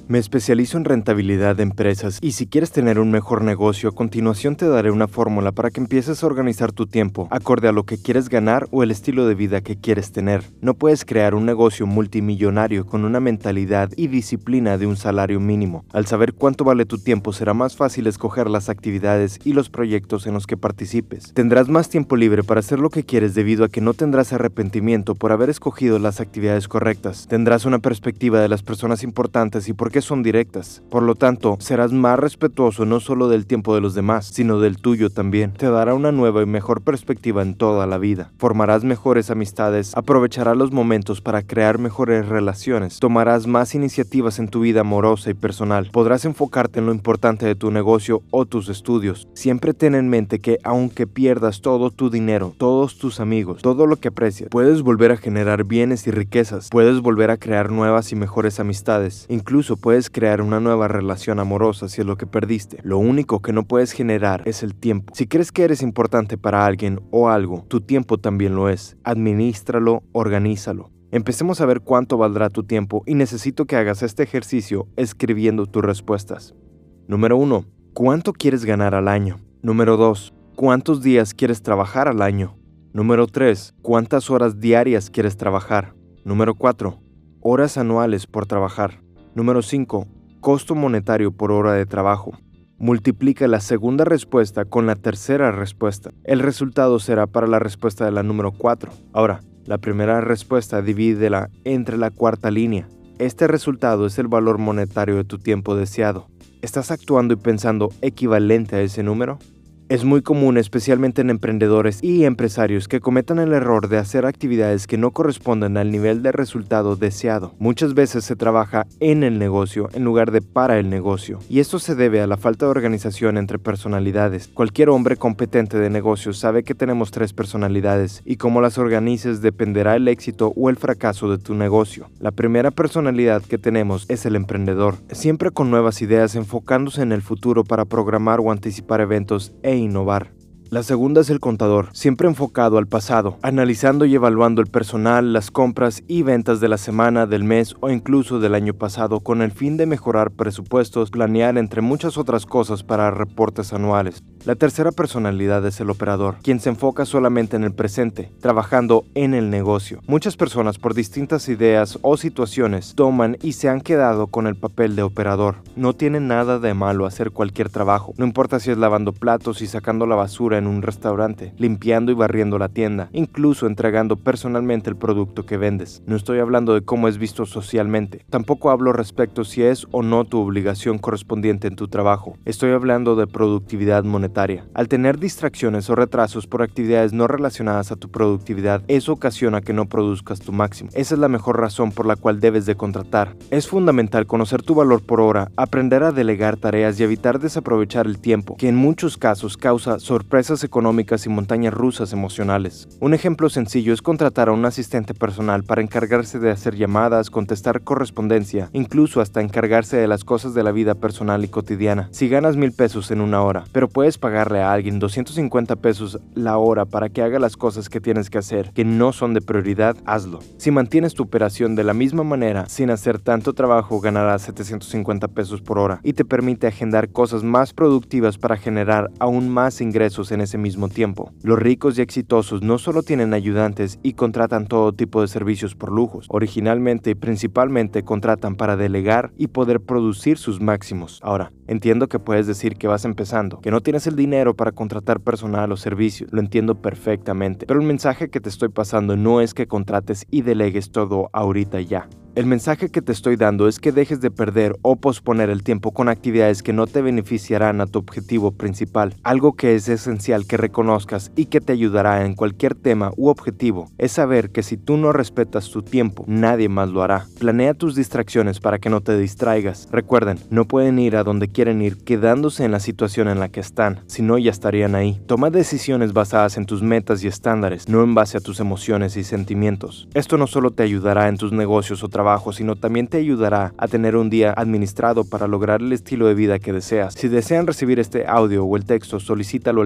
Me especializo en rentabilidad de empresas y si quieres tener un mejor negocio, a continuación te daré una fórmula para que empieces a organizar tu tiempo, acorde a lo que quieres ganar o el estilo de vida que quieres tener. No puedes crear un negocio multimillonario con una mentalidad y disciplina de un salario mínimo. Al saber cuánto vale tu tiempo, será más fácil escoger las actividades y los proyectos en los que participes. Tendrás más tiempo libre para hacer lo que quieres debido a que no tendrás arrepentimiento por haber escogido las actividades correctas. Tendrás una perspectiva de las personas importantes y por qué son directas. Por lo tanto, serás más respetuoso no solo del tiempo de los demás, sino del tuyo también. Te dará una nueva y mejor perspectiva en toda la vida. Formarás mejores amistades, aprovecharás los momentos para crear mejores relaciones, tomarás más iniciativas en tu vida amorosa y personal, podrás enfocarte en lo importante de tu negocio o tus estudios. Siempre ten en mente que aunque pierdas todo tu dinero, todos tus amigos, todo lo que aprecias, puedes volver a generar bienes y riquezas, puedes volver a crear nuevas y mejores amistades, incluso puedes crear una nueva relación amorosa si es lo que perdiste. Lo único que no puedes generar es el tiempo. Si crees que eres importante para alguien o algo, tu tiempo también lo es. Adminístralo, organízalo. Empecemos a ver cuánto valdrá tu tiempo y necesito que hagas este ejercicio escribiendo tus respuestas. Número 1. ¿Cuánto quieres ganar al año? Número 2. ¿Cuántos días quieres trabajar al año? Número 3. ¿Cuántas horas diarias quieres trabajar? Número 4. Horas anuales por trabajar. Número 5. Costo monetario por hora de trabajo. Multiplica la segunda respuesta con la tercera respuesta. El resultado será para la respuesta de la número 4. Ahora, la primera respuesta divídela entre la cuarta línea. Este resultado es el valor monetario de tu tiempo deseado. ¿Estás actuando y pensando equivalente a ese número? Es muy común, especialmente en emprendedores y empresarios, que cometan el error de hacer actividades que no corresponden al nivel de resultado deseado. Muchas veces se trabaja en el negocio en lugar de para el negocio, y esto se debe a la falta de organización entre personalidades. Cualquier hombre competente de negocios sabe que tenemos 3 personalidades, y cómo las organices dependerá el éxito o el fracaso de tu negocio. La primera personalidad que tenemos es el emprendedor, siempre con nuevas ideas, enfocándose en el futuro para programar o anticipar eventos e innovar. La segunda es el contador, siempre enfocado al pasado, analizando y evaluando el personal, las compras y ventas de la semana, del mes o incluso del año pasado con el fin de mejorar presupuestos, planear entre muchas otras cosas para reportes anuales. La tercera personalidad es el operador, quien se enfoca solamente en el presente, trabajando en el negocio. Muchas personas por distintas ideas o situaciones toman y se han quedado con el papel de operador. No tiene nada de malo hacer cualquier trabajo, no importa si es lavando platos y sacando la basura en un restaurante, limpiando y barriendo la tienda, incluso entregando personalmente el producto que vendes. No estoy hablando de cómo es visto socialmente, tampoco hablo respecto si es o no tu obligación correspondiente en tu trabajo. Estoy hablando de productividad monetaria. Al tener distracciones o retrasos por actividades no relacionadas a tu productividad, eso ocasiona que no produzcas tu máximo. Esa es la mejor razón por la cual debes de contratar. Es fundamental conocer tu valor por hora, aprender a delegar tareas y evitar desaprovechar el tiempo, que en muchos casos causa sorpresas económicas y montañas rusas emocionales. Un ejemplo sencillo es contratar a un asistente personal para encargarse de hacer llamadas, contestar correspondencia, incluso hasta encargarse de las cosas de la vida personal y cotidiana. Si ganas 1,000 pesos en una hora, pero puedes pagarle a alguien 250 pesos la hora para que haga las cosas que tienes que hacer, que no son de prioridad, hazlo. Si mantienes tu operación de la misma manera, sin hacer tanto trabajo, ganarás 750 pesos por hora y te permite agendar cosas más productivas para generar aún más ingresos en ese mismo tiempo. Los ricos y exitosos no solo tienen ayudantes y contratan todo tipo de servicios por lujos, originalmente y principalmente contratan para delegar y poder producir sus máximos. Ahora, entiendo que puedes decir que vas empezando, que no tienes el dinero para contratar personal o servicios, lo entiendo perfectamente, pero el mensaje que te estoy pasando no es que contrates y delegues todo ahorita ya. El mensaje que te estoy dando es que dejes de perder o posponer el tiempo con actividades que no te beneficiarán a tu objetivo principal. Algo que es esencial que reconozcas y que te ayudará en cualquier tema u objetivo es saber que si tú no respetas tu tiempo, nadie más lo hará. Planea tus distracciones para que no te distraigas. Recuerden, no pueden ir a donde quieren ir quedándose en la situación en la que están, si no ya estarían ahí. Toma decisiones basadas en tus metas y estándares, no en base a tus emociones y sentimientos. Esto no solo te ayudará en tus negocios o trabajo, sino también te ayudará a tener un día administrado para lograr el estilo de vida que deseas. Si desean recibir este audio o el texto, solicítalo al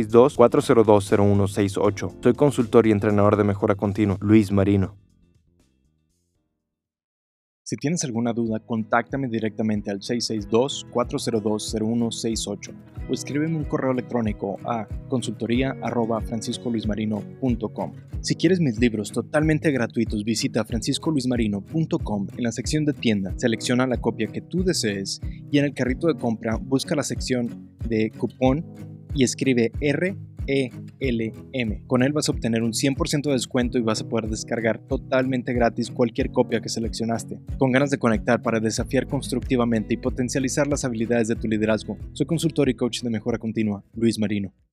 662-402-0168. Soy consultor y entrenador de mejora continua, Luis Marino. Si tienes alguna duda, contáctame directamente al 662-402-0168 o escríbeme un correo electrónico a consultoría@franciscoluismarino.com. Si quieres mis libros totalmente gratuitos, visita franciscoluismarino.com. En la sección de tienda, selecciona la copia que tú desees y en el carrito de compra busca la sección de cupón y escribe RELM. Con él vas a obtener un 100% de descuento y vas a poder descargar totalmente gratis cualquier copia que seleccionaste. Con ganas de conectar para desafiar constructivamente y potencializar las habilidades de tu liderazgo, soy consultor y coach de mejora continua, Luis Marino.